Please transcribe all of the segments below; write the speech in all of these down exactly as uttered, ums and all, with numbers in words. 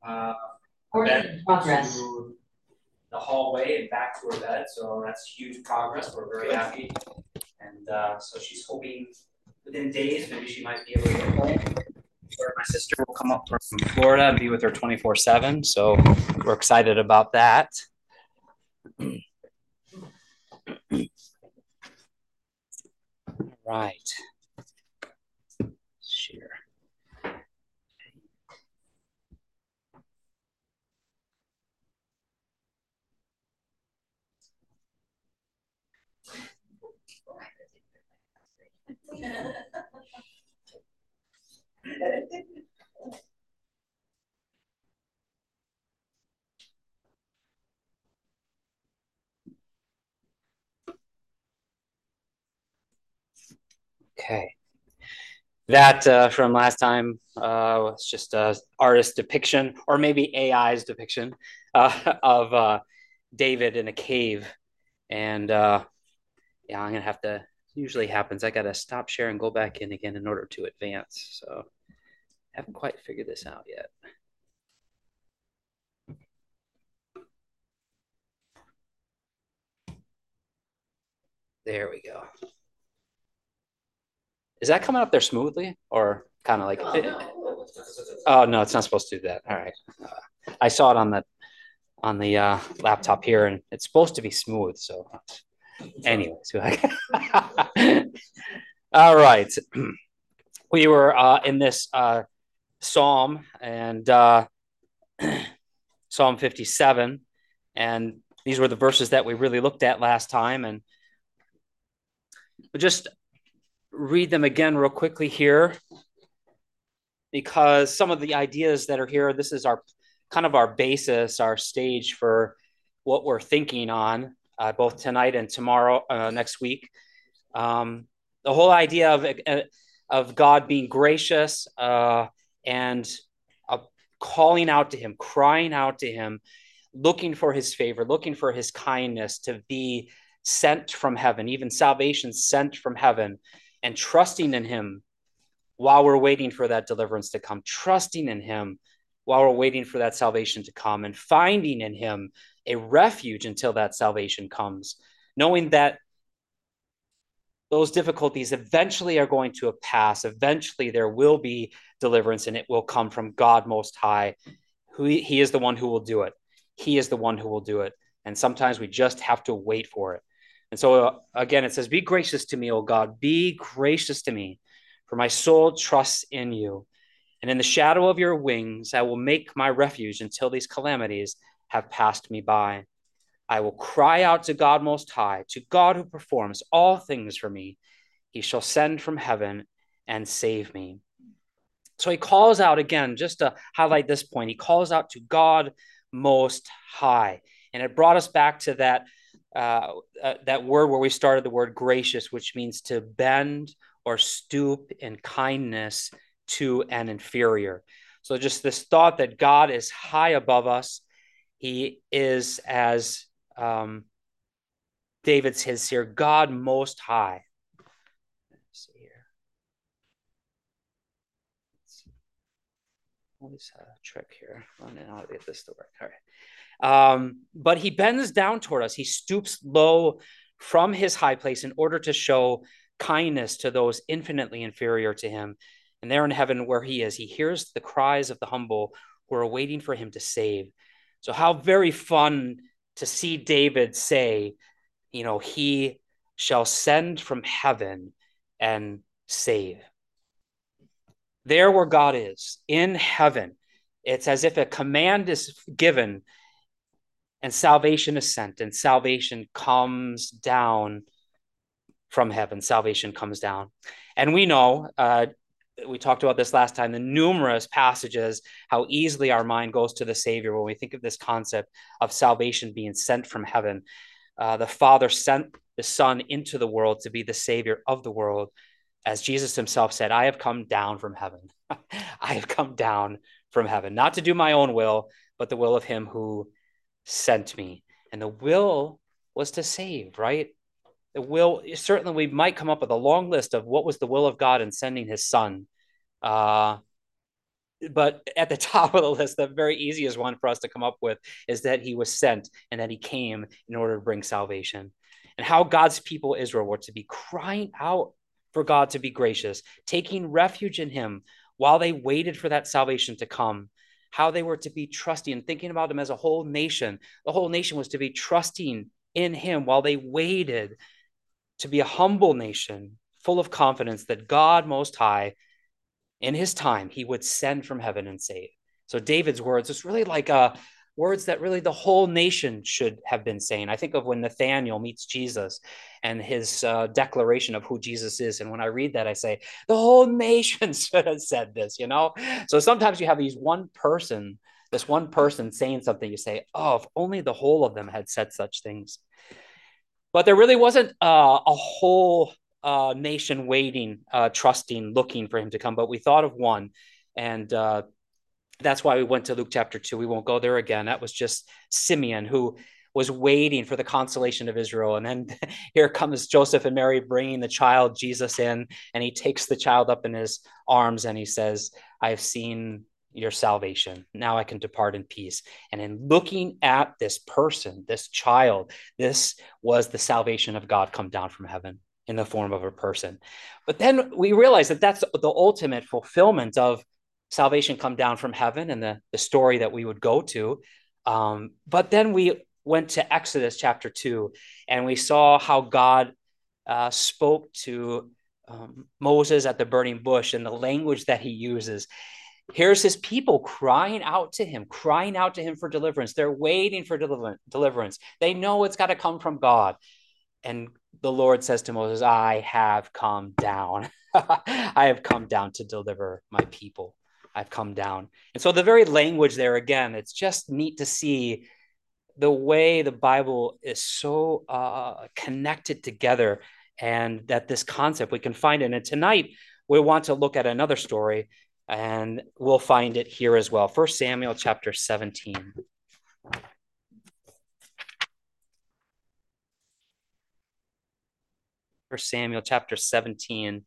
uh, bed progress. To the hallway and back to her bed. So that's huge progress. We're very happy. And uh, so she's hoping within days, maybe she might be able to get home. Or my sister will come up from Florida and be with her twenty-four seven. So we're excited about that. Right. Share. Okay. That uh, from last time uh, was just a artist depiction, or maybe A I's depiction uh, of uh, David in a cave. And uh, yeah, I'm gonna have to. Usually happens. I gotta stop share and go back in again in order to advance. So haven't quite figured this out yet. There we go. Is that coming up there smoothly, or kind of like? Oh no. Oh no, it's not supposed to do that. All right. Uh, I saw it on the on the uh, laptop here, and it's supposed to be smooth. So, anyways, all right. We were uh, in this uh, psalm and uh, Psalm fifty-seven, and these were the verses that we really looked at last time, and we'll just read them again real quickly here, because some of the ideas that are here, this is our kind of our basis, our stage for what we're thinking on, uh, both tonight and tomorrow, uh, next week. Um, the whole idea of uh, of God being gracious uh, and uh, calling out to him, crying out to him, looking for his favor, looking for his kindness to be sent from heaven, even salvation sent from heaven, and trusting in him while we're waiting for that deliverance to come, trusting in him while we're waiting for that salvation to come, and finding in him a refuge until that salvation comes, knowing that those difficulties eventually are going to pass. Eventually there will be deliverance, and it will come from God Most High. Who he is the one who will do it. He is the one who will do it. And sometimes we just have to wait for it. And so uh, again, it says, be gracious to me, O God, be gracious to me, for my soul trusts in you. And in the shadow of your wings, I will make my refuge until these calamities have passed me by. I will cry out to God Most High, to God who performs all things for me. He shall send from heaven and save me. So he calls out again, just to highlight this point, he calls out to God Most High. And it brought us back to that, uh, uh, that word where we started, the word gracious, which means to bend or stoop in kindness to an inferior. So just this thought that God is high above us. He is, as um, David says here, God Most High. Let's see here. Always a trick here. Running out to get this to work. All right. Um, but he bends down toward us. He stoops low from his high place in order to show kindness to those infinitely inferior to him. And there in heaven where he is, he hears the cries of the humble who are waiting for him to save. So how very fun to see David say, you know, he shall send from heaven and save. There where God is, in heaven, it's as if a command is given and salvation is sent, and salvation comes down from heaven. Salvation comes down. And we know, uh, we talked about this last time, the numerous passages, how easily our mind goes to the Savior when we think of this concept of salvation being sent from heaven. Uh, the Father sent the Son into the world to be the Savior of the world. As Jesus himself said, I have come down from heaven. I have come down from heaven, not to do my own will, but the will of him who sent me. And the will was to save, right? The will, certainly we might come up with a long list of what was the will of God in sending his son. Uh, but at the top of the list, the very easiest one for us to come up with is that he was sent and that he came in order to bring salvation. And how God's people, Israel, were to be crying out for God to be gracious, taking refuge in him while they waited for that salvation to come. How they were to be trusting and thinking about him as a whole nation. The whole nation was to be trusting in him while they waited, to be a humble nation, full of confidence that God Most High, in his time, he would send from heaven and save. So David's words is really like uh, words that really the whole nation should have been saying. I think of when Nathaniel meets Jesus and his uh, declaration of who Jesus is. And when I read that, I say, the whole nation should have said this, you know? So sometimes you have these one person, this one person saying something, you say, oh, if only the whole of them had said such things. But there really wasn't uh, a whole uh, nation waiting, uh, trusting, looking for him to come. But we thought of one. And uh, that's why we went to Luke chapter two. We won't go there again. That was just Simeon, who was waiting for the consolation of Israel. And then here comes Joseph and Mary bringing the child Jesus in, and he takes the child up in his arms and he says, I have seen your salvation. Now I can depart in peace. And in looking at this person, this child, this was the salvation of God come down from heaven in the form of a person. But then we realize that that's the ultimate fulfillment of salvation come down from heaven and the, the story that we would go to. Um, but then we went to Exodus chapter two, and we saw how God uh, spoke to um, Moses at the burning bush and the language that he uses. Here's his people crying out to him, crying out to him for deliverance. They're waiting for deliver- deliverance. They know it's got to come from God. And the Lord says to Moses, I have come down. I have come down to deliver my people. I've come down. And so the very language there, again, it's just neat to see the way the Bible is so uh, connected together, and that this concept we can find it. And tonight we want to look at another story, and we'll find it here as well. First Samuel chapter seventeen. First Samuel chapter seventeen.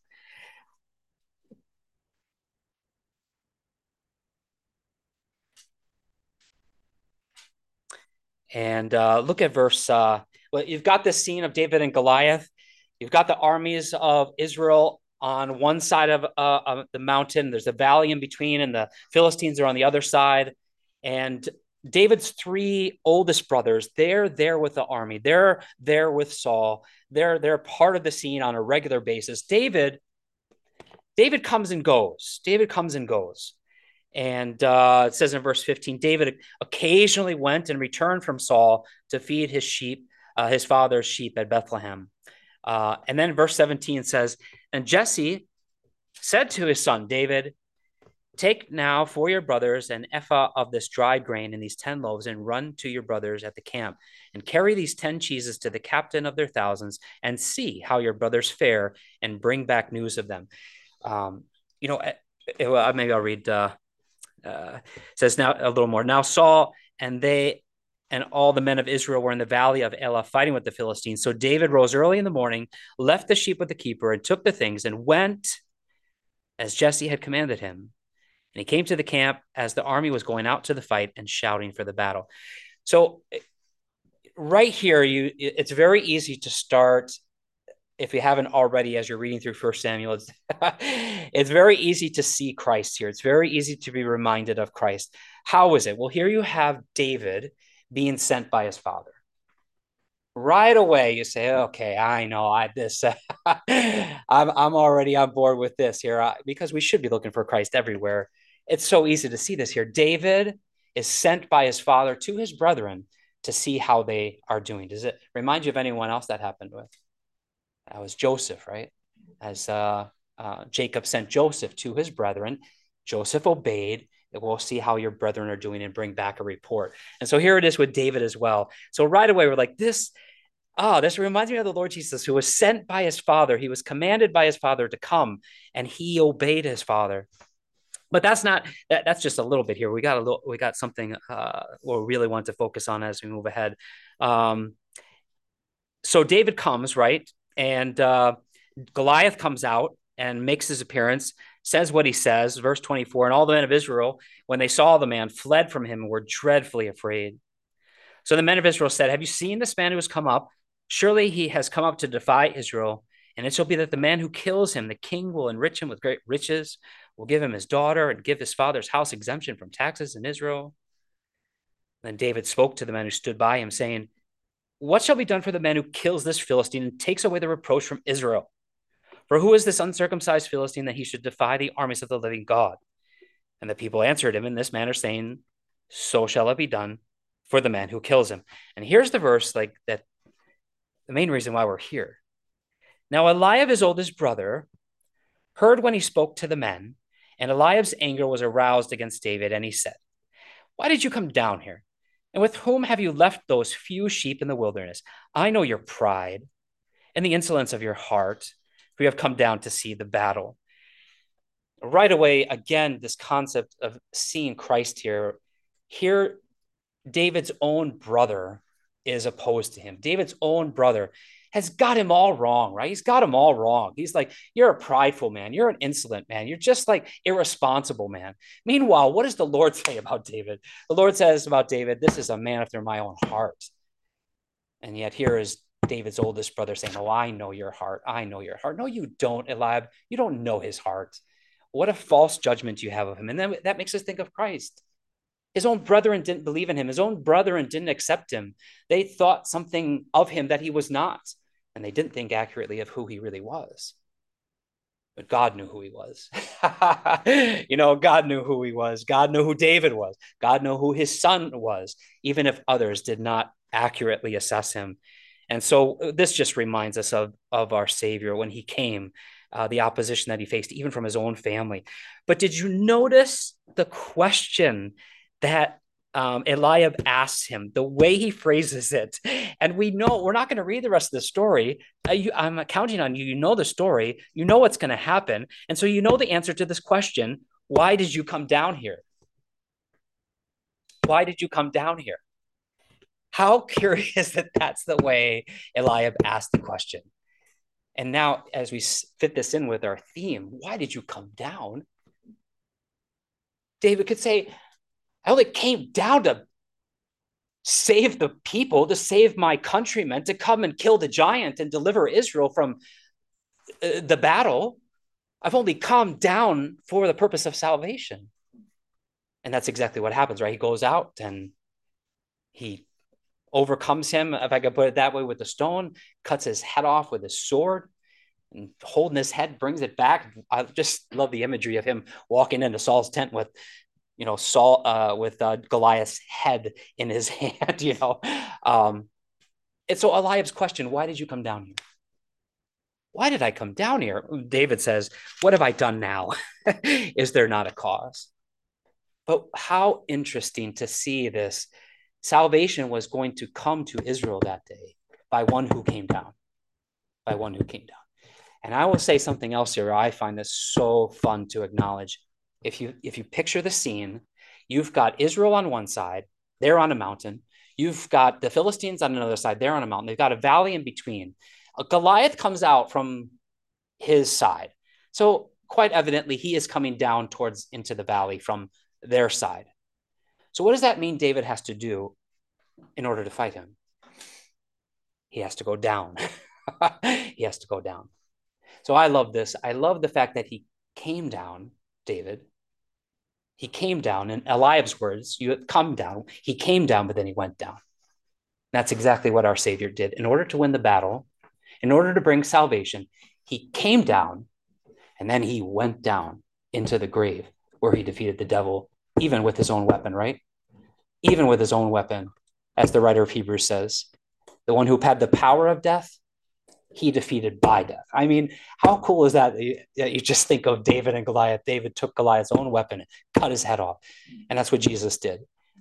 And uh, look at verse, uh, well, you've got this scene of David and Goliath. You've got the armies of Israel on one side of, uh, of the mountain. There's a valley in between, and the Philistines are on the other side. And David's three oldest brothers, they're there with the army. They're there with Saul. They're, they're part of the scene on a regular basis. David, David comes and goes. David comes and goes. And uh, it says in verse fifteen, David occasionally went and returned from Saul to feed his sheep, uh, his father's sheep at Bethlehem. Uh, and then verse seventeen says, and Jesse said to his son David, take now for your brothers an ephah of this dried grain and these ten loaves, and run to your brothers at the camp, and carry these ten cheeses to the captain of their thousands, and see how your brothers fare, and bring back news of them. Um, you know, well, maybe I'll read... Uh, Uh, says now a little more. Now Saul and they and all the men of Israel were in the valley of Elah fighting with the Philistines. So David rose early in the morning, left the sheep with the keeper, and took the things and went as Jesse had commanded him. And he came to the camp as the army was going out to the fight and shouting for the battle. So right here, you it's very easy to start. If you haven't already, as you're reading through First Samuel, it's, it's very easy to see Christ here. It's very easy to be reminded of Christ. How is it? Well, here you have David being sent by his father. Right away, you say, okay, I know I this. I'm, I'm already on board with this here, because we should be looking for Christ everywhere. It's so easy to see this here. David is sent by his father to his brethren to see how they are doing. Does it remind you of anyone else that happened with? That was Joseph, right? As uh, uh, Jacob sent Joseph to his brethren, Joseph obeyed. We'll see how your brethren are doing and bring back a report. And so here it is with David as well. So right away, we're like, this, oh, this reminds me of the Lord Jesus, who was sent by his father. He was commanded by his father to come, and he obeyed his father. But that's not, that, that's just a little bit here. We got a little, we got something uh, we really want to focus on as we move ahead. Um, so David comes, right? And uh, Goliath comes out and makes his appearance. says what he says, verse twenty-four, and all the men of Israel, when they saw the man, fled from him and were dreadfully afraid. So the men of Israel said, have you seen this man who has come up? Surely he has come up to defy Israel. And it shall be that the man who kills him, the king will enrich him with great riches, will give him his daughter, and give his father's house exemption from taxes in Israel. Then David spoke to the men who stood by him, saying, what shall be done for the man who kills this Philistine and takes away the reproach from Israel? For who is this uncircumcised Philistine that he should defy the armies of the living God? And the people answered him in this manner, saying, so shall it be done for the man who kills him. And here's the verse, like that, the main reason why we're here. Now Eliab, his oldest brother, heard when he spoke to the men, and Eliab's anger was aroused against David, and he said, why did you come down here? And with whom have you left those few sheep in the wilderness? I know your pride and the insolence of your heart, for you have come down to see the battle. Right away, again, this concept of seeing Christ here. Here, David's own brother is opposed to him. David's own brother has got him all wrong, right? He's got him all wrong. He's like, you're a prideful man. You're an insolent man. You're just like irresponsible man. Meanwhile, what does the Lord say about David? The Lord says about David, this is a man after my own heart. And yet here is David's oldest brother saying, oh, I know your heart. I know your heart. No, you don't, Eliab. You don't know his heart. What a false judgment you have of him. And then that makes us think of Christ. His own brethren didn't believe in him. His own brethren didn't accept him. They thought something of him that he was not. And they didn't think accurately of who he really was. But God knew who he was. You know, God knew who he was. God knew who David was. God knew who his son was, even if others did not accurately assess him. And so this just reminds us of, of our Savior when he came, uh, the opposition that he faced, even from his own family. But did you notice the question that um, Eliab asks him, the way he phrases it? And we know, we're not going to read the rest of the story. Uh, you, I'm counting on you. You know the story. You know what's going to happen. And so you know the answer to this question. Why did you come down here? Why did you come down here? How curious that that's the way Eliab asked the question. And now, as we fit this in with our theme, why did you come down? David could say, I only came down to save the people, to save my countrymen, to come and kill the giant and deliver Israel from uh, the battle. I've only come down for the purpose of salvation. And that's exactly what happens, right? He goes out and he overcomes him, if I could put it that way, with the stone, cuts his head off with his sword, and holding his head, brings it back. I just love the imagery of him walking into Saul's tent with, you know, Saul, uh, with uh, Goliath's head in his hand, you know. Um, and so Eliab's question, why did you come down here? Why did I come down here? David says, what have I done now? Is there not a cause? But how interesting to see this. Salvation was going to come to Israel that day by one who came down, by one who came down. And I will say something else here. I find this so fun to acknowledge. If you, if you picture the scene, you've got Israel on one side, they're on a mountain. You've got the Philistines on another side, they're on a mountain. They've got a valley in between. A Goliath comes out from his side. So quite evidently, he is coming down towards into the valley from their side. So what does that mean David has to do in order to fight him? He has to go down. He has to go down. So I love this. I love the fact that he came down, David. He came down, in Eliab's words, you come down. He came down, but then he went down. That's exactly what our Savior did. In order to win the battle, in order to bring salvation, he came down, and then he went down into the grave where he defeated the devil, even with his own weapon, right? Even with his own weapon, as the writer of Hebrews says, the one who had the power of death, he defeated by death. I mean, how cool is that? You, you just think of David and Goliath. David took Goliath's own weapon and cut his head off. And that's what Jesus did.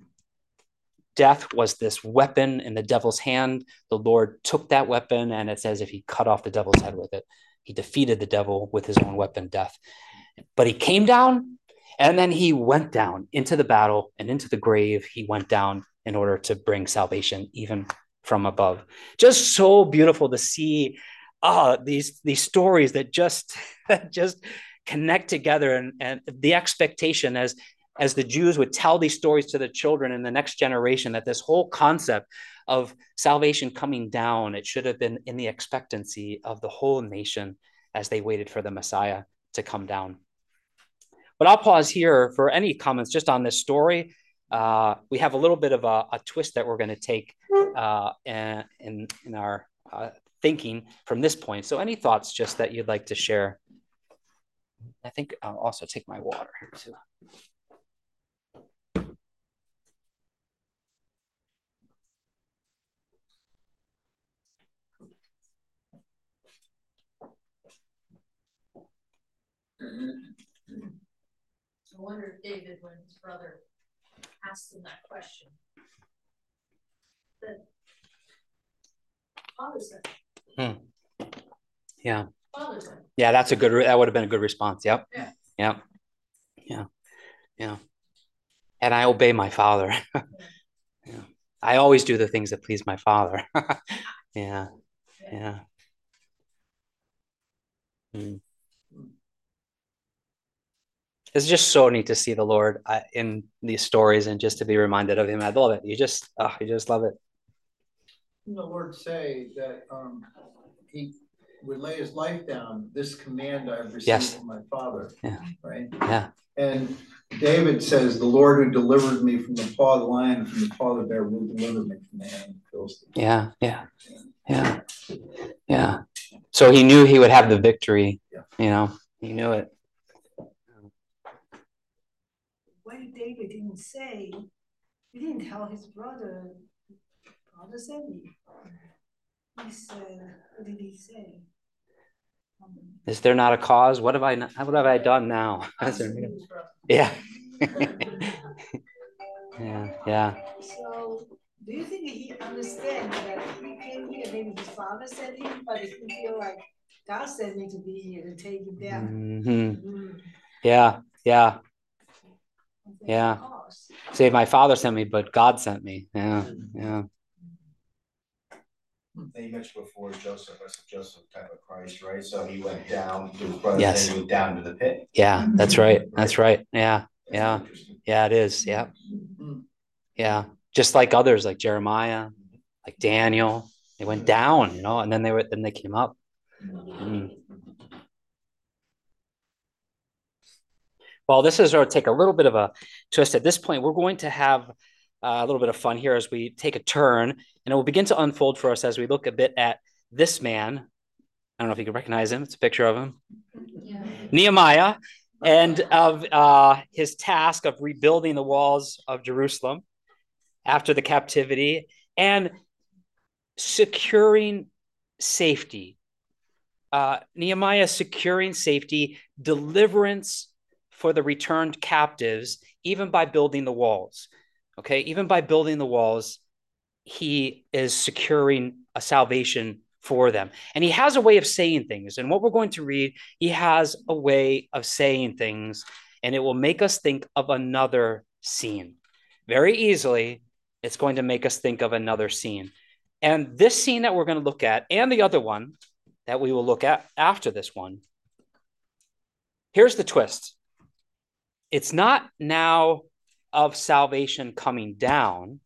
Death was this weapon in the devil's hand. The Lord took that weapon, and it says if he cut off the devil's head with it, he defeated the devil with his own weapon, death. But he came down, and then he went down into the battle and into the grave. He went down in order to bring salvation even from above. Just so beautiful to see uh, these, these stories that just, that just connect together, and, and the expectation as, as the Jews would tell these stories to the children in the next generation, that this whole concept of salvation coming down, it should have been in the expectancy of the whole nation as they waited for the Messiah to come down. But I'll pause here for any comments just on this story. Uh, we have a little bit of a, a twist that we're going to take uh, in, in, in our uh, thinking from this point. So any thoughts just that you'd like to share? I think I'll also take my water here too. I wonder if David, when his brother asked him that question, that Father said. Hmm. Yeah. Father said. Yeah, that's a good, that would have been a good response. Yep. Yeah. Yep. Yeah. Yeah. And I obey my Father. Yeah. Yeah. I always do the things that please my Father. Yeah. Yeah. Mm. It's just so neat to see the Lord uh, in these stories and just to be reminded of him. I love it. You just, oh, you just love it. The Lord say that um, he would lay his life down. This command I've received yes. from my Father. Yeah. Right. Yeah. And David says, "The Lord who delivered me from the paw of the lion and from the paw of the bear will deliver me from the hand of the Philistine." Yeah. Yeah. Yeah. Yeah. So he knew he would have the victory. Yeah. You know, he knew it. When David didn't say, he didn't tell his brother, "Father sent me." He said, what did he say? Um, Is there not a cause? What have I not, what have I done now? Yeah. Yeah. Yeah. So do you think he understands that he came here, maybe his father sent him, but he feel like God sent me to be here to take him down? Mm-hmm. Mm. Yeah. Yeah. Yeah. Say, my Father sent me, but God sent me. Yeah. Yeah. You mentioned before Joseph as Joseph type of Christ, right? So he went down to his brothers, yes. and he went down to the pit. Yeah, that's right. That's right. Yeah. Yeah. Yeah, it is. Yeah. Yeah. Just like others, like Jeremiah, like Daniel, they went down, you know, and then they were, then they came up. Mm. Well, this is going to take a little bit of a twist. At this point, we're going to have uh, a little bit of fun here as we take a turn, and it will begin to unfold for us as we look a bit at this man. I don't know if you can recognize him. It's a picture of him. Yeah. Nehemiah, and of uh, his task of rebuilding the walls of Jerusalem after the captivity and securing safety. Uh, Nehemiah securing safety, deliverance for the returned captives, even by building the walls. Okay, even by building the walls, he is securing a salvation for them. And he has a way of saying things. And what we're going to read, he has a way of saying things, and it will make us think of another scene. Very easily, it's going to make us think of another scene. And this scene that we're going to look at, and the other one that we will look at after this one, here's the twist. It's not now of salvation coming down.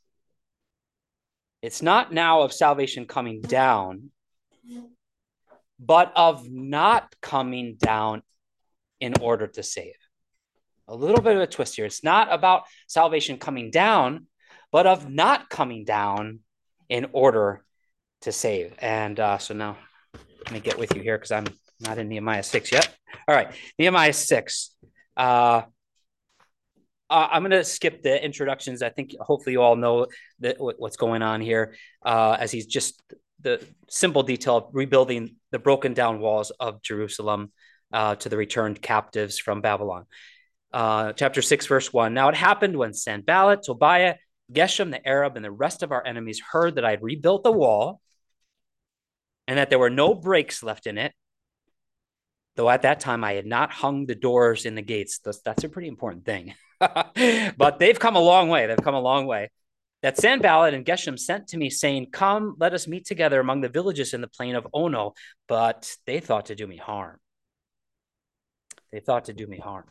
It's not now of salvation coming down, but of not coming down in order to save. A little bit of a twist here. It's not about salvation coming down, but of not coming down in order to save. And uh, so now let me get with you here because I'm not in Nehemiah six yet. All right, Nehemiah six. Uh, Uh, I'm going to skip the introductions. I think hopefully you all know that what's going on here uh, as he's just the simple detail of rebuilding the broken down walls of Jerusalem uh, to the returned captives from Babylon. Uh, chapter six, verse one. Now it happened when Sanballat, Tobiah, Geshem the Arab, and the rest of our enemies heard that I had rebuilt the wall and that there were no breaks left in it, though at that time I had not hung the doors in the gates. That's, that's a pretty important thing. But they've come a long way. They've come a long way. That Sanballat and Geshem sent to me saying, come, let us meet together among the villages in the plain of Ono. But they thought to do me harm. They thought to do me harm.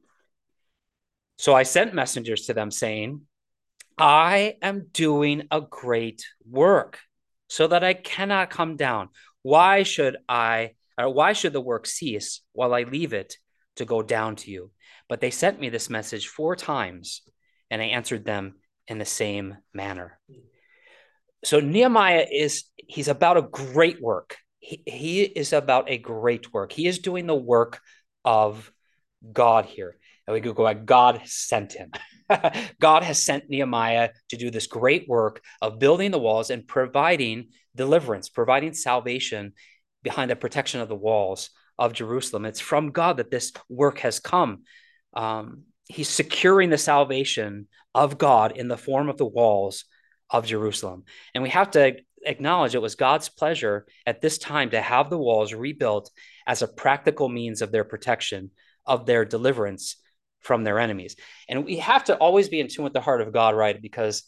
So I sent messengers to them saying, I am doing a great work so that I cannot come down. Why should I, or why should the work cease while I leave it to go down to you? But they sent me this message four times, and I answered them in the same manner. So Nehemiah is, he's about a great work. He, he is about a great work. He is doing the work of God here. And we could go like, God sent him. God has sent Nehemiah to do this great work of building the walls and providing deliverance, providing salvation behind the protection of the walls of Jerusalem. It's from God that this work has come. Um, he's securing the salvation of God in the form of the walls of Jerusalem. And we have to acknowledge it was God's pleasure at this time to have the walls rebuilt as a practical means of their protection, of their deliverance from their enemies. And we have to always be in tune with the heart of God, right? Because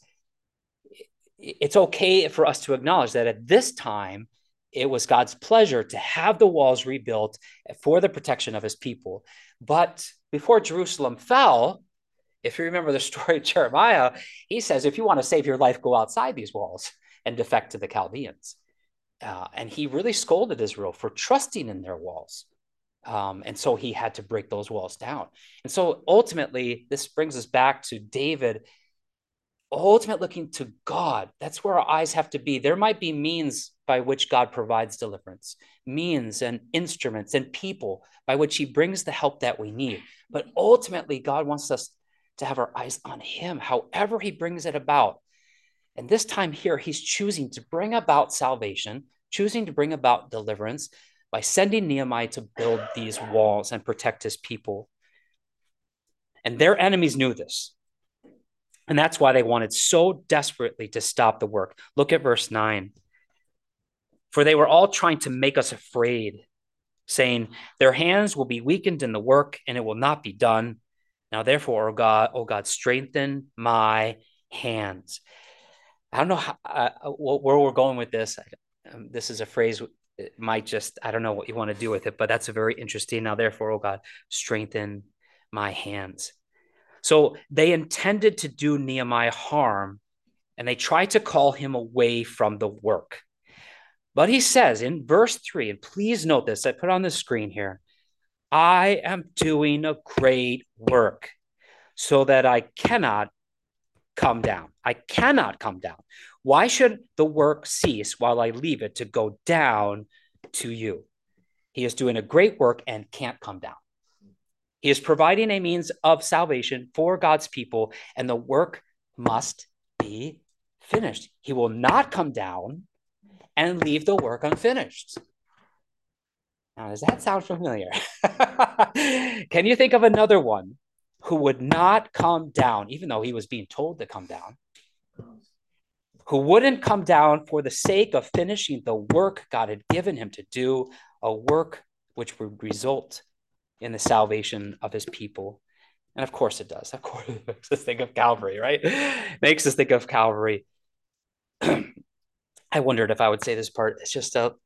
it's okay for us to acknowledge that at this time, it was God's pleasure to have the walls rebuilt for the protection of his people. But before Jerusalem fell, if you remember the story of Jeremiah, he says, if you want to save your life, go outside these walls and defect to the Chaldeans. Uh, and he really scolded Israel for trusting in their walls. Um, and so he had to break those walls down. And so ultimately, this brings us back to David, ultimately looking to God. That's where our eyes have to be. There might be means by which God provides deliverance, means and instruments and people by which he brings the help that we need. But ultimately, God wants us to have our eyes on him, however he brings it about. And this time here, he's choosing to bring about salvation, choosing to bring about deliverance by sending Nehemiah to build these walls and protect his people. And their enemies knew this. And that's why they wanted so desperately to stop the work. Look at verse nine. For they were all trying to make us afraid, saying, their hands will be weakened in the work, and it will not be done. Now, therefore, O God, O God, strengthen my hands. I don't know how, uh, where we're going with this. Um, this is a phrase, it might just, I don't know what you want to do with it, but that's a very interesting. Now, therefore, O God, strengthen my hands. So they intended to do Nehemiah harm, and they tried to call him away from the work. But he says in verse three, and please note this, I put on the screen here, I am doing a great work so that I cannot come down. I cannot come down. Why should the work cease while I leave it to go down to you? He is doing a great work and can't come down. He is providing a means of salvation for God's people, and the work must be finished. He will not come down and leave the work unfinished. Now, does that sound familiar? Can you think of another one who would not come down, even though he was being told to come down, who wouldn't come down for the sake of finishing the work God had given him to do, a work which would result in the salvation of his people? And of course it does. Of course it makes us think of Calvary, right? It makes us think of Calvary. I wondered if I would say this part. It's just a,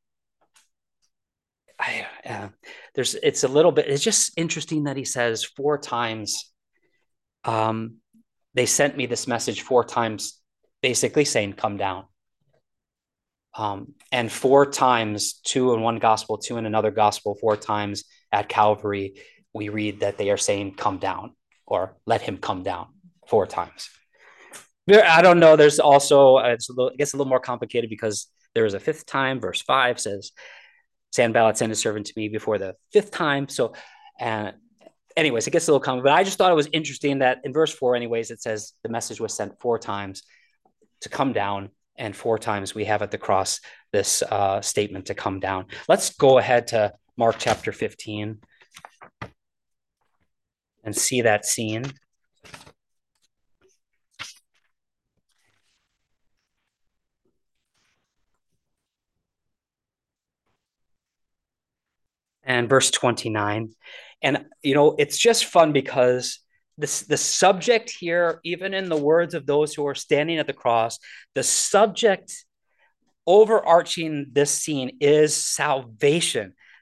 I, uh, there's, it's a little bit, it's just interesting that he says four times, um, they sent me this message four times, basically saying, come down. Um, and four times, two in one gospel, two in another gospel, four times at Calvary, we read that they are saying, come down, or let him come down, four times. I don't know. There's also, uh, it's a little, it gets a little more complicated because there is a fifth time. Verse five says, Sanballat sent his servant to me before the fifth time. So, uh, anyways, it gets a little complicated. But I just thought it was interesting that in verse four, anyways, it says the message was sent four times to come down. And four times we have at the cross this uh, statement to come down. Let's go ahead to Mark chapter fifteen and see that scene. And verse twenty-nine. And, you know, it's just fun because this, the subject here, even in the words of those who are standing at the cross, the subject overarching this scene is salvation.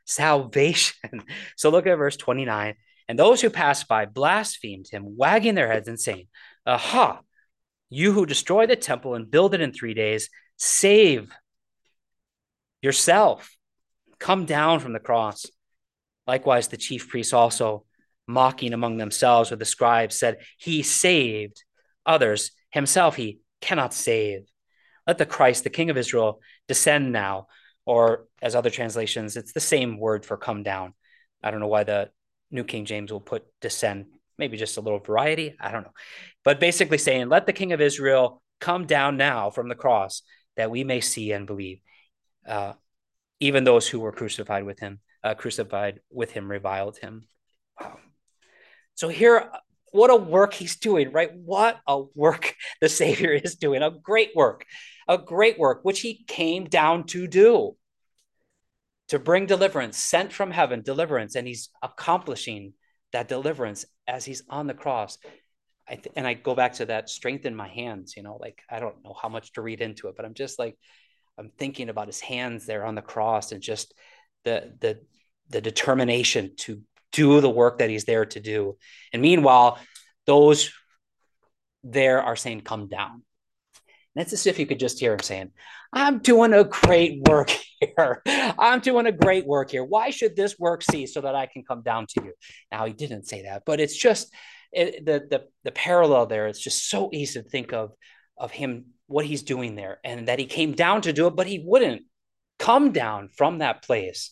salvation. So look at verse twenty-nine. And those who passed by blasphemed him, wagging their heads and saying, aha, you who destroy the temple and build it in three days, save yourself. Come down from the cross. Likewise, the chief priests also, mocking among themselves with the scribes, said, he saved others. Himself he cannot save. Let the Christ, the King of Israel, descend now. Or as other translations, it's the same word for come down. I don't know why the New King James will put descend. Maybe just a little variety. I don't know. But basically saying, let the King of Israel come down now from the cross that we may see and believe. Uh, even those who were crucified with him, uh, crucified with him, reviled him. Wow. So here, what a work he's doing, right? What a work the Savior is doing. A great work, a great work, which he came down to do. To bring deliverance, sent from heaven, deliverance, and he's accomplishing that deliverance as he's on the cross. I th- and I go back to that strength in my hands, you know, like, I don't know how much to read into it, but I'm just like, I'm thinking about his hands there on the cross and just the, the, the determination to do the work that he's there to do. And meanwhile, those there are saying, come down. And it's as if you could just hear him saying, I'm doing a great work here. I'm doing a great work here. Why should this work cease so that I can come down to you? Now, he didn't say that, but it's just it, the, the, the parallel there. It's just so easy to think of, of him, what he's doing there, and that he came down to do it, but he wouldn't come down from that place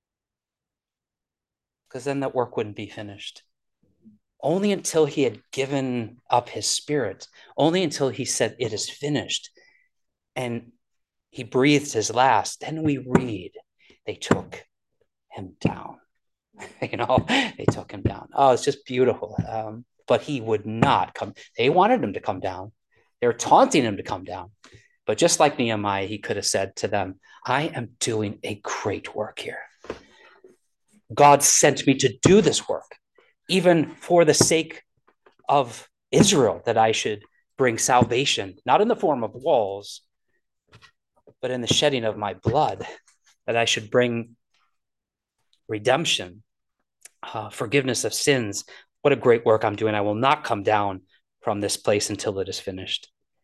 because then that work wouldn't be finished. Only until he had given up his spirit, only until he said, it is finished, and he breathed his last, then we read, they took him down. You know, they took him down. Oh, it's just beautiful. Um, but he would not come. They wanted him to come down. They were taunting him to come down. But just like Nehemiah, he could have said to them, I am doing a great work here. God sent me to do this work, even for the sake of Israel, that I should bring salvation, not in the form of walls, but in the shedding of my blood, that I should bring redemption, uh, forgiveness of sins. What a great work I'm doing. I will not come down from this place until it is finished.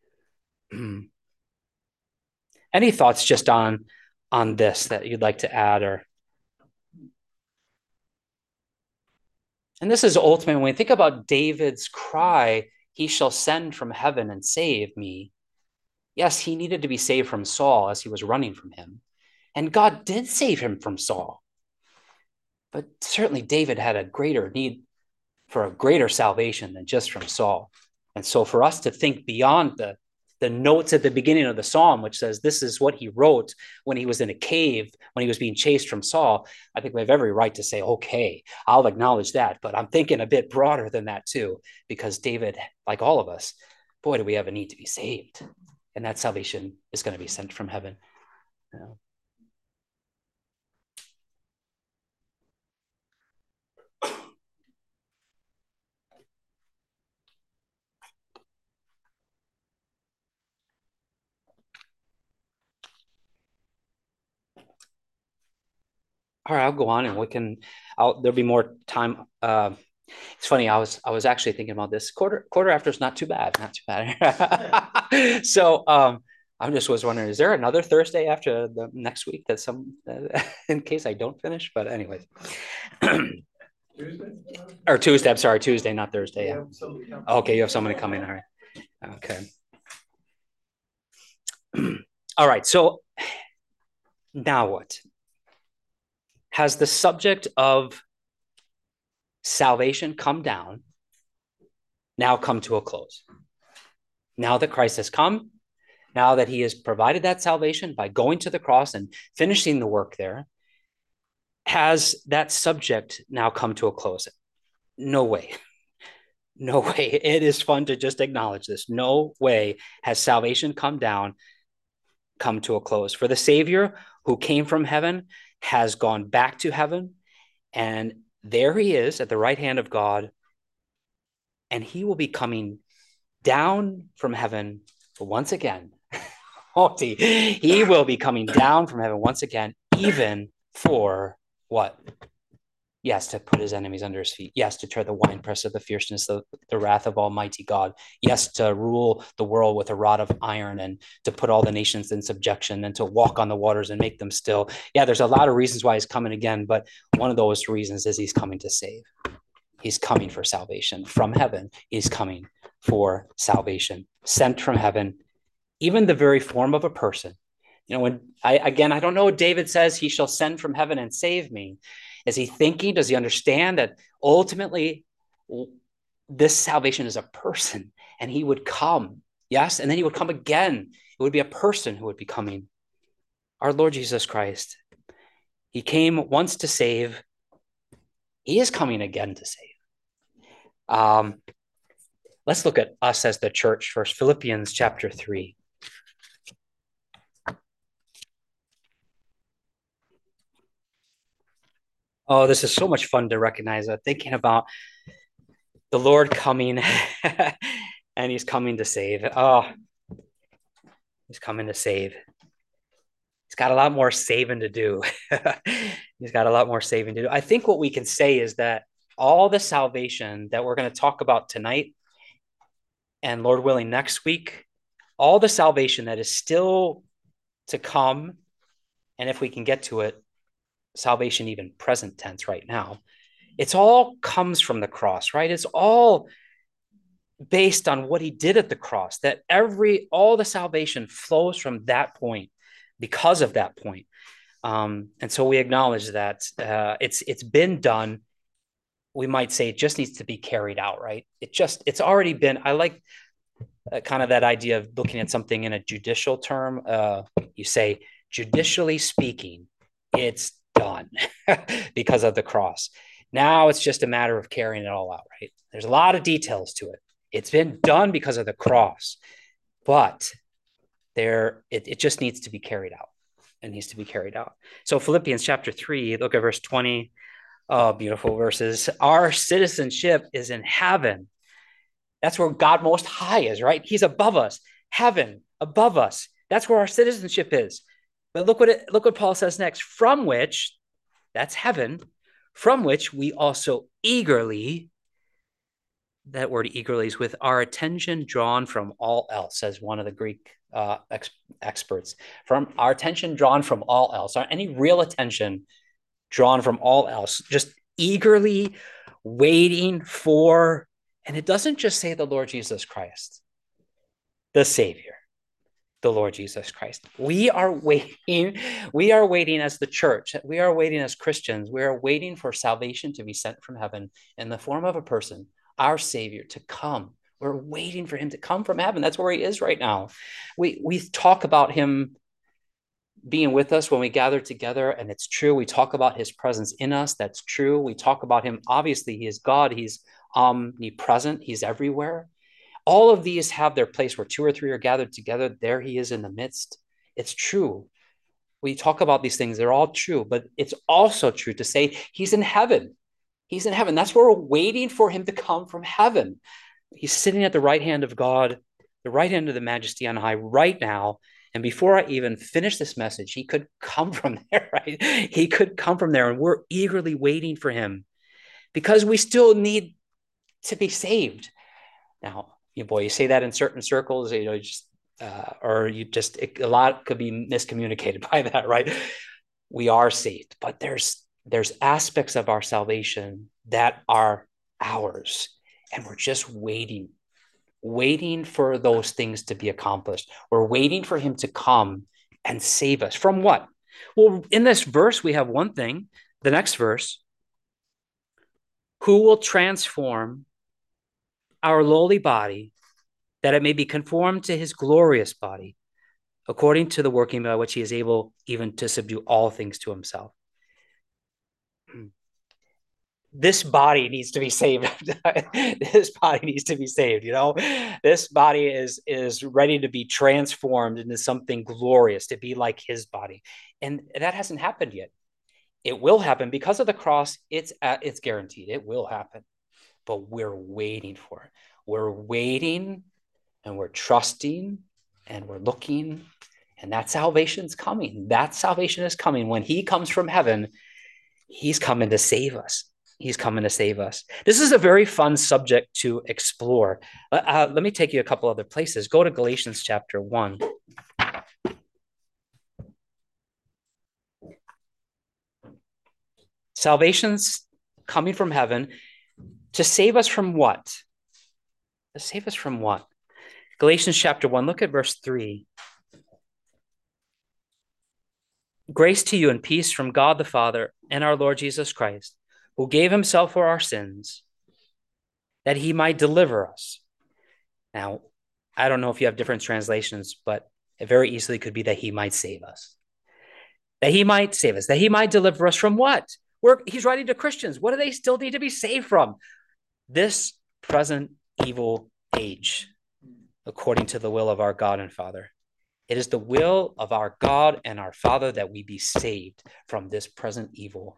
Any thoughts just on, on this that you'd like to add? Or, and this is ultimately, when we think about David's cry, he shall send from heaven and save me. Yes, he needed to be saved from Saul as he was running from him. And God did save him from Saul. But certainly David had a greater need for a greater salvation than just from Saul. And so for us to think beyond the, the notes at the beginning of the psalm, which says this is what he wrote when he was in a cave, when he was being chased from Saul, I think we have every right to say, okay, I'll acknowledge that. But I'm thinking a bit broader than that too, because David, like all of us, boy, do we have a need to be saved. And that salvation is going to be sent from heaven. You know? All right, I'll go on and we can, I'll, there'll be more time. Uh, it's funny. I was, I was actually thinking about this quarter, quarter after is not too bad, not too bad. So um, I just was wondering, is there another Thursday after the next week that some, uh, in case I don't finish, but anyways. Tuesday? Or Tuesday, I'm sorry, Tuesday, not Thursday. Yeah. Yeah. Okay, you have somebody coming, all right. Okay. All right, so now what? Has the subject of salvation come down, now come to a close? Now that Christ has come, now that he has provided that salvation by going to the cross and finishing the work there, has that subject now come to a close? No way. No way. It is fun to just acknowledge this. No way has salvation come down, come to a close. For the Savior who came from heaven has gone back to heaven, and there he is at the right hand of God, and he will be coming down from heaven once again. Oh, he, he will be coming down from heaven once again, even for what? Yes, to put his enemies under his feet. Yes, to tread the winepress of the fierceness of the wrath of Almighty God. Yes, to rule the world with a rod of iron and to put all the nations in subjection and to walk on the waters and make them still. Yeah, there's a lot of reasons why he's coming again, but one of those reasons is he's coming to save. He's coming for salvation from heaven. He's coming for salvation, sent from heaven, even the very form of a person. You know, when I, again, I don't know what David says, he shall send from heaven and save me. Is he thinking, does he understand that ultimately this salvation is a person and he would come? Yes. And then he would come again. It would be a person who would be coming. Our Lord Jesus Christ. He came once to save. He is coming again to save. Um, let's look at us as the church first. Philippians chapter three. Oh, this is so much fun to recognize that. Thinking about the Lord coming and he's coming to save. Oh, he's coming to save. He's got a lot more saving to do. He's got a lot more saving to do. I think what we can say is that all the salvation that we're going to talk about tonight and Lord willing next week, all the salvation that is still to come, and if we can get to it, salvation even present tense right now, it's all comes from the cross, right? It's all based on what he did at the cross, that every, all the salvation flows from that point because of that point. Um, and so we acknowledge that uh, it's it's been done. We might say it just needs to be carried out, right? It just, it's already been, I like uh, kind of that idea of looking at something in a judicial term. Uh, you say, judicially speaking, it's done because of the cross. Now it's just a matter of carrying it all out, right? There's a lot of details to it. It's been done because of the cross, but there it, it just needs to be carried out. It needs to be carried out. So Philippians chapter three, look at verse twenty. Oh, beautiful verses. Our citizenship is in heaven. That's where God Most High is, right? He's above us. Heaven, above us. That's where our citizenship is. But look what it, look what Paul says next. From which, that's heaven, from which we also eagerly, that word eagerly is with our attention drawn from all else, says one of the Greek uh, ex- experts. From our attention drawn from all else, any real attention drawn from all else, just eagerly waiting for, and it doesn't just say the Lord Jesus Christ, the Savior, the Lord Jesus Christ. We are waiting, we are waiting as the church, we are waiting as Christians, we are waiting for salvation to be sent from heaven in the form of a person, our Savior, to come. We're waiting for him to come from heaven. That's where he is right now. We, we talk about him being with us when we gather together, and it's true. We talk about his presence in us. That's true. We talk about him. Obviously, he is God. He's omnipresent. He's everywhere. All of these have their place where two or three are gathered together. There he is in the midst. It's true. We talk about these things. They're all true, but it's also true to say he's in heaven. He's in heaven. That's where we're waiting for him to come from heaven. He's sitting at the right hand of God, the right hand of the Majesty on high right now. And before I even finish this message, he could come from there, right? He could come from there, and we're eagerly waiting for him because we still need to be saved. Now, you know, boy, you say that in certain circles, you know, just uh, or you just it, a lot could be miscommunicated by that, right? We are saved, but there's there's aspects of our salvation that are ours, and we're just waiting. waiting for those things to be accomplished. We're waiting for him to come and save us from what? Well, in this verse, we have one thing. The next verse, who will transform our lowly body that it may be conformed to his glorious body, according to the working by which he is able even to subdue all things to himself. This body needs to be saved. This body needs to be saved. You know, this body is is ready to be transformed into something glorious, to be like his body, and that hasn't happened yet. It will happen because of the cross. It's uh, it's guaranteed. It will happen, but we're waiting for it. We're waiting, and we're trusting, and we're looking, and that salvation's coming. That salvation is coming when he comes from heaven. He's coming to save us. He's coming to save us. This is a very fun subject to explore. Uh, uh, let me take you a couple other places. Go to Galatians chapter one. Salvation's coming from heaven to save us from what? To save us from what? Galatians chapter one, look at verse three. Grace to you and peace from God the Father and our Lord Jesus Christ, who gave himself for our sins, that he might deliver us. Now, I don't know if you have different translations, but it very easily could be that he might save us. That he might save us. That he might deliver us from what? We're, he's writing to Christians. What do they still need to be saved from? This present evil age, according to the will of our God and Father. It is the will of our God and our Father that we be saved from this present evil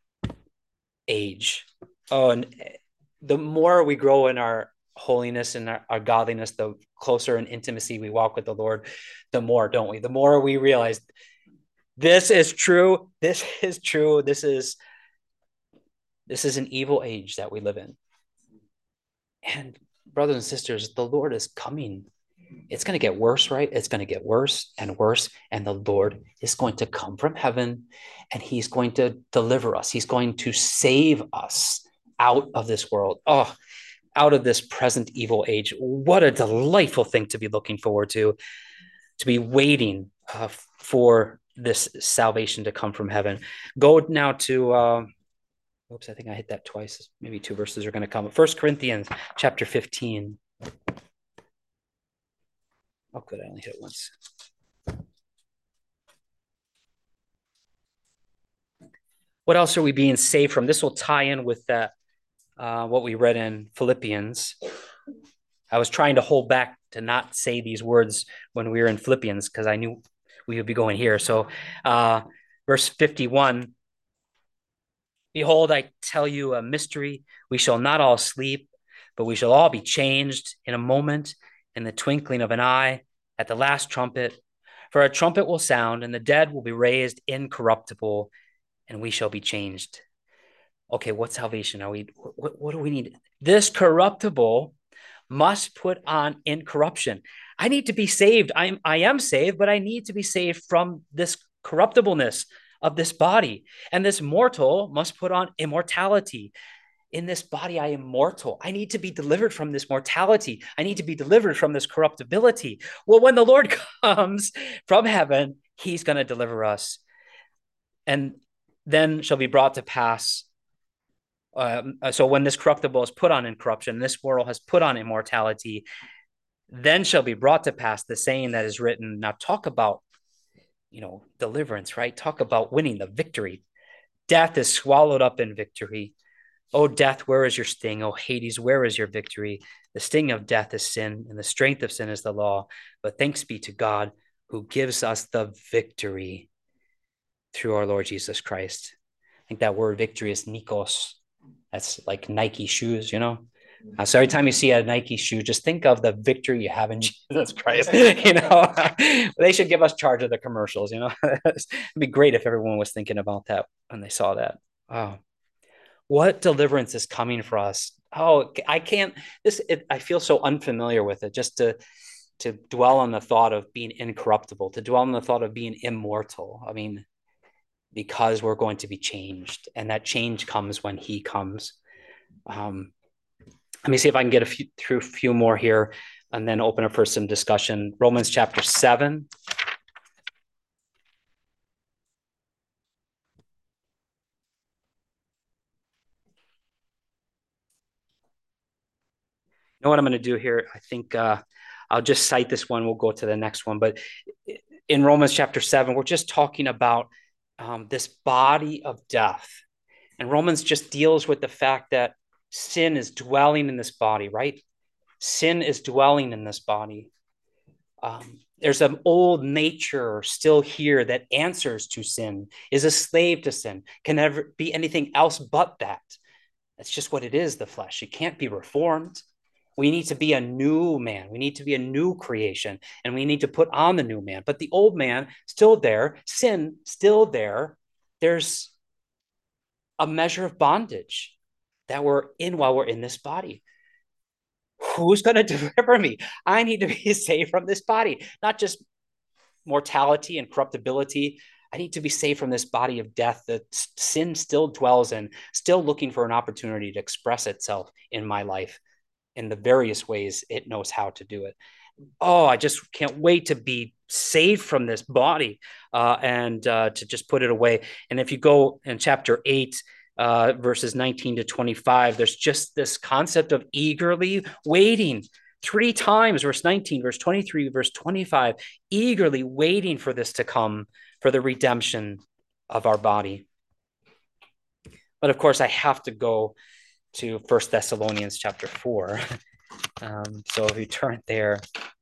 age. Oh, and the more we grow in our holiness and our, our godliness, the closer in intimacy we walk with the Lord, the more, don't we? The more we realize this is true. This is true. This is, this is an evil age that we live in. And brothers and sisters, the Lord is coming. It's going to get worse, right? It's going to get worse and worse. And the Lord is going to come from heaven and he's going to deliver us. He's going to save us out of this world. Oh, out of this present evil age. What a delightful thing to be looking forward to, to be waiting uh, for this salvation to come from heaven. Go now to, uh, oops, I think I hit that twice. Maybe two verses are going to come. First Corinthians chapter fifteen. Oh, good. I only hit it once. What else are we being saved from? This will tie in with that, uh, what we read in Philippians. I was trying to hold back to not say these words when we were in Philippians because I knew we would be going here. So uh, verse fifty-one, behold, I tell you a mystery. We shall not all sleep, but we shall all be changed in a moment, in the twinkling of an eye, at the last trumpet. For a trumpet will sound, and the dead will be raised incorruptible, and we shall be changed. Okay, what salvation are we? What, what do we need? This corruptible must put on incorruption. I need to be saved. I'm, I am saved, but I need to be saved from this corruptibleness of this body. And this mortal must put on immortality. In this body, I am mortal. I need to be delivered from this mortality. I need to be delivered from this corruptibility. Well, when the Lord comes from heaven, he's going to deliver us. And then shall be brought to pass. Um, so when this corruptible is put on incorruption, this mortal has put on immortality, then shall be brought to pass the saying that is written. Now talk about, you know, deliverance, right? Talk about winning the victory. Death is swallowed up in victory. O death, where is your sting? O Hades, where is your victory? The sting of death is sin, and the strength of sin is the law. But thanks be to God who gives us the victory through our Lord Jesus Christ. I think that word victory is Nikos. That's like Nike shoes, you know? Uh, so every time you see a Nike shoe, just think of the victory you have in Jesus Christ. You know, they should give us charge of the commercials, you know? It'd be great if everyone was thinking about that when they saw that. Wow. What deliverance is coming for us? Oh, I can't, this, it, I feel so unfamiliar with it, just to, to dwell on the thought of being incorruptible, to dwell on the thought of being immortal. I mean, because we're going to be changed, and that change comes when he comes. Um, let me see if I can get a few through a few more here and then open up for some discussion. Romans chapter seven. You know what I'm going to do here? I think uh, I'll just cite this one. We'll go to the next one. But in Romans chapter seven, we're just talking about um, this body of death. And Romans just deals with the fact that sin is dwelling in this body, right? Sin is dwelling in this body. Um, there's an old nature still here that answers to sin, is a slave to sin, can never be anything else but that. That's just what it is, the flesh. It can't be reformed. We need to be a new man. We need to be a new creation, and we need to put on the new man. But the old man, still there, sin, still there. There's a measure of bondage that we're in while we're in this body. Who's going to deliver me? I need to be saved from this body, not just mortality and corruptibility. I need to be saved from this body of death that sin still dwells in, still looking for an opportunity to express itself in my life in the various ways it knows how to do it. Oh, I just can't wait to be saved from this body uh, and uh, to just put it away. And if you go in chapter eight, uh, verses nineteen to twenty-five, there's just this concept of eagerly waiting. Three times, verse nineteen, verse twenty-three, verse twenty-five, eagerly waiting for this to come, for the redemption of our body. But of course, I have to go to First Thessalonians chapter four. Um, so if you turn there.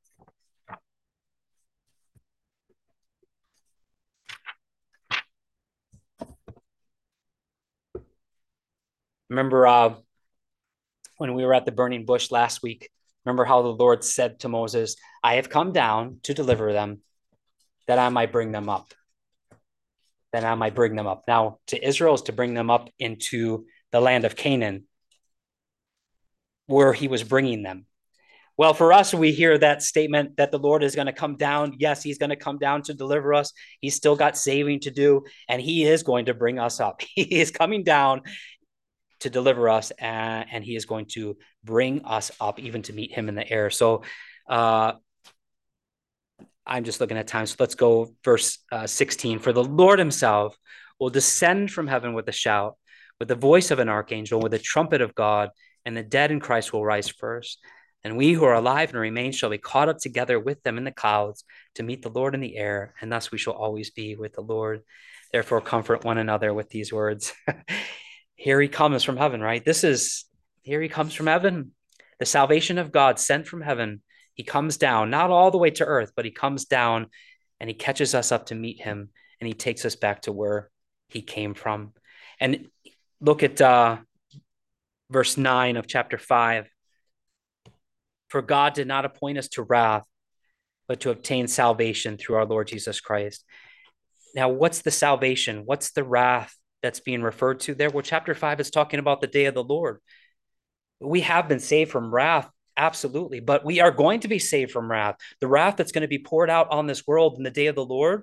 Remember uh, when we were at the burning bush last week, remember how the Lord said to Moses, I have come down to deliver them, that I might bring them up. That I might bring them up. Now, to Israel is to bring them up into the land of Canaan, where he was bringing them. Well, for us, we hear that statement that the Lord is going to come down. Yes, he's going to come down to deliver us. He's still got saving to do, and he is going to bring us up. He is coming down to deliver us, and, and he is going to bring us up even to meet him in the air. So uh, I'm just looking at time. So let's go verse uh, sixteen. For the Lord himself will descend from heaven with a shout, with the voice of an archangel, with the trumpet of God, and the dead in Christ will rise first. And we who are alive and remain shall be caught up together with them in the clouds to meet the Lord in the air, and thus we shall always be with the Lord. Therefore, comfort one another with these words. Here he comes from heaven, right? This is, here he comes from heaven. The salvation of God sent from heaven. He comes down, not all the way to earth, but he comes down and he catches us up to meet him, and he takes us back to where he came from. And look at uh, verse nine of chapter five. For God did not appoint us to wrath, but to obtain salvation through our Lord Jesus Christ. Now, what's the salvation? What's the wrath that's being referred to there? Well, chapter five is talking about the day of the Lord. We have been saved from wrath, absolutely, but we are going to be saved from wrath. The wrath that's going to be poured out on this world in the day of the Lord,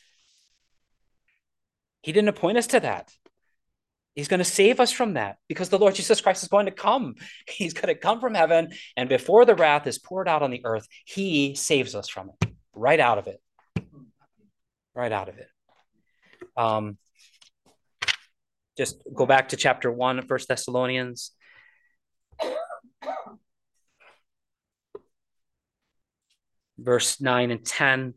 he didn't appoint us to that. He's going to save us from that because the Lord Jesus Christ is going to come. He's going to come from heaven, and before the wrath is poured out on the earth, he saves us from it, right out of it, right out of it. Um, just go back to chapter one of First Thessalonians. Verse nine and ten.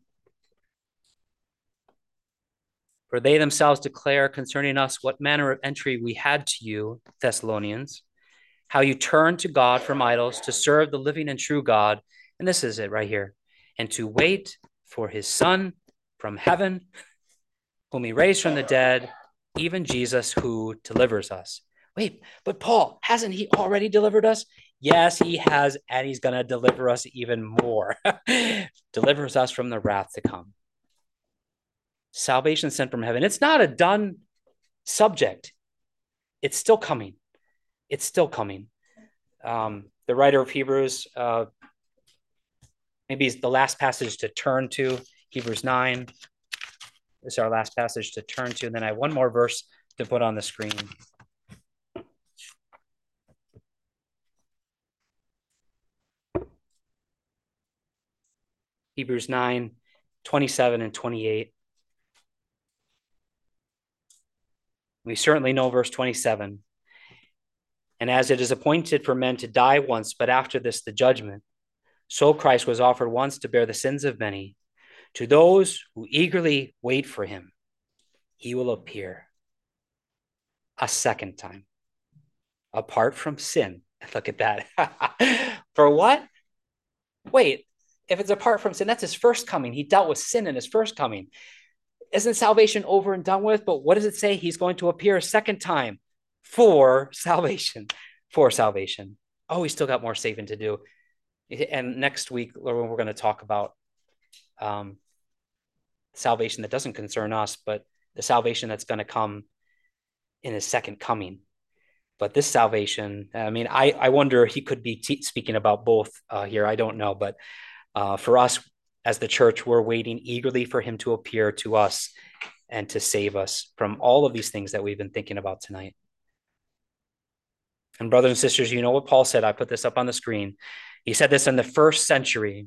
For they themselves declare concerning us what manner of entry we had to you, Thessalonians, how you turned to God from idols to serve the living and true God. And this is it right here. And to wait for his Son from heaven, whom he raised from the dead, even Jesus, who delivers us. Wait, but Paul, hasn't he already delivered us? Yes, he has, and he's going to deliver us even more. Delivers us from the wrath to come. Salvation sent from heaven. It's not a done subject. It's still coming. It's still coming. Um, the writer of Hebrews, uh, maybe it's the last passage to turn to, Hebrews nine. This is our last passage to turn to. And then I have one more verse to put on the screen. Hebrews nine, twenty-seven and twenty-eight. We certainly know verse twenty-seven. And as it is appointed for men to die once, but after this the judgment, so Christ was offered once to bear the sins of many. To those who eagerly wait for him, he will appear a second time, apart from sin. Look at that. For what? Wait, if it's apart from sin, that's his first coming. He dealt with sin in his first coming. Isn't salvation over and done with? But what does it say? He's going to appear a second time for salvation, for salvation. Oh, we still got more saving to do. And next week, we're going to talk about um, salvation that doesn't concern us, but the salvation that's going to come in his second coming. But this salvation, I mean, I, I wonder, he could be t- speaking about both uh, here. I don't know. But uh, for us as the church, we're waiting eagerly for him to appear to us and to save us from all of these things that we've been thinking about tonight. And brothers and sisters, you know what Paul said? I put this up on the screen. He said this in the first century.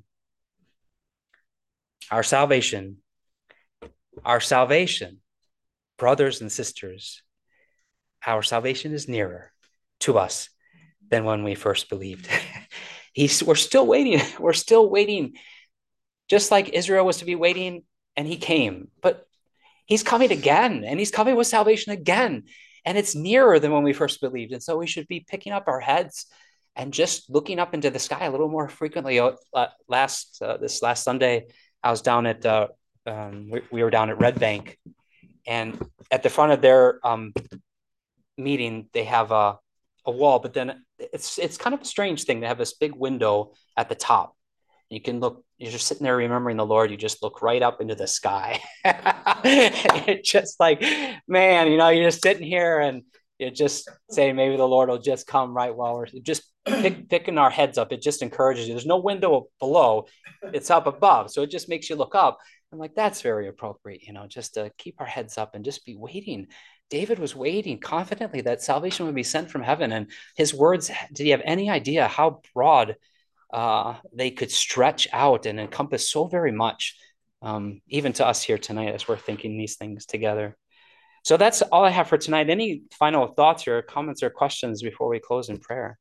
Our salvation, our salvation, brothers and sisters, our salvation is nearer to us than when we first believed. He's, we're still waiting. We're still waiting, just like Israel was to be waiting, and he came. But he's coming again, and he's coming with salvation again. And it's nearer than when we first believed. And so we should be picking up our heads and just looking up into the sky a little more frequently. Uh, last uh, this last Sunday, I was down at uh, um, we, we were down at Red Bank, and at the front of their um, meeting, they have a a wall, but then it's it's kind of a strange thing. They have this big window at the top. You can look, you're just sitting there remembering the Lord. You just look right up into the sky. It's just like, man, you know, you're just sitting here and you're just saying, maybe the Lord will just come right while we're just pick, picking our heads up. It just encourages you. There's no window below, it's up above. So it just makes you look up. I'm like, that's very appropriate, you know, just to keep our heads up and just be waiting. David was waiting confidently that salvation would be sent from heaven. And his words, did he have any idea how broad uh, they could stretch out and encompass so very much, um, even to us here tonight as we're thinking these things together. So that's all I have for tonight. Any final thoughts or comments or questions before we close in prayer?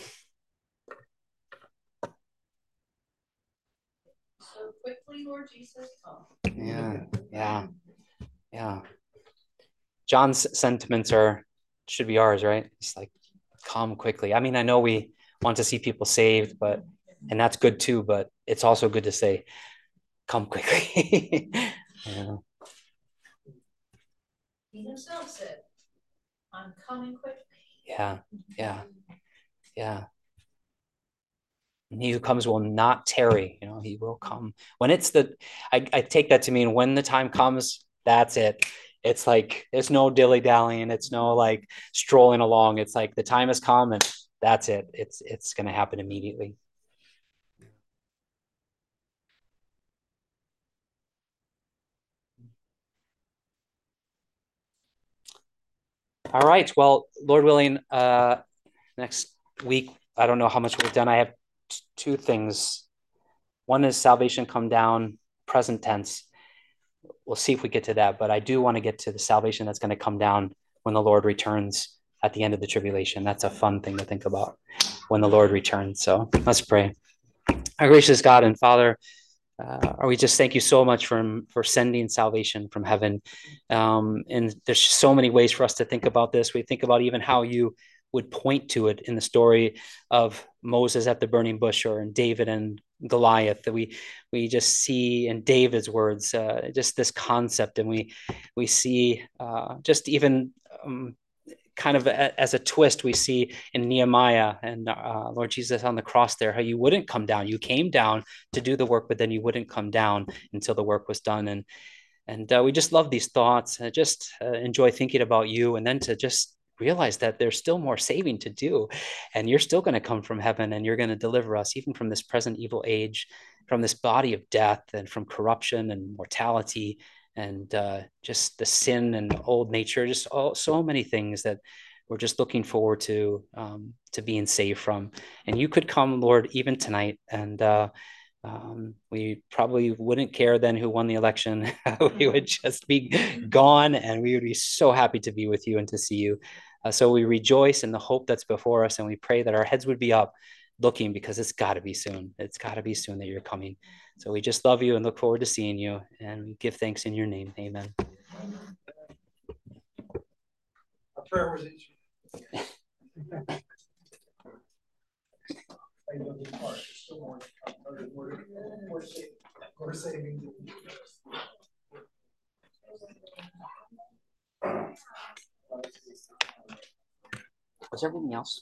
So quickly, Lord Jesus, come. Yeah, yeah, yeah. John's sentiments are should be ours, right? It's like, come quickly. I mean, I know we want to see people saved, but and that's good too, but it's also good to say, come quickly. Yeah. He himself said, I'm coming quickly. Yeah, yeah, yeah. And he who comes will not tarry, you know, he will come. When it's the, I, I take that to mean when the time comes, that's it. It's like, there's no dilly-dallying. It's no like strolling along. It's like the time has come and that's it. It's, it's going to happen immediately. All right. Well, Lord willing, uh, next week, I don't know how much we've done. I have t- two things. One is salvation come down, present tense. We'll see if we get to that, but I do want to get to the salvation that's going to come down when the Lord returns at the end of the tribulation. That's a fun thing to think about when the Lord returns. So let's pray. Our gracious God and Father, uh, we just thank you so much for, for sending salvation from heaven. Um, and there's so many ways for us to think about this. We think about even how you would point to it in the story of Moses at the burning bush or in David and Goliath, that we we just see in David's words uh, just this concept, and we we see uh, just even um, kind of a, as a twist, we see in Nehemiah and uh, Lord Jesus on the cross there, how you wouldn't come down. You came down to do the work, but then you wouldn't come down until the work was done. And and uh, we just love these thoughts. I just uh, enjoy thinking about you, and then to just realize that there's still more saving to do, and you're still going to come from heaven, and you're going to deliver us even from this present evil age, from this body of death, and from corruption and mortality, and uh, just the sin and old nature, just all, so many things that we're just looking forward to um, to being saved from. And you could come, Lord, even tonight, and uh, um, we probably wouldn't care then who won the election. We would just be gone, and we would be so happy to be with you and to see you. Uh, so we rejoice in the hope that's before us, and we pray that our heads would be up looking, because it's got to be soon. It's got to be soon that you're coming. So we just love you and look forward to seeing you, and we give thanks in your name. Amen. Our prayer was answered. I know this part. There's still more to come. More, more, saving, more saving. Was there anything else?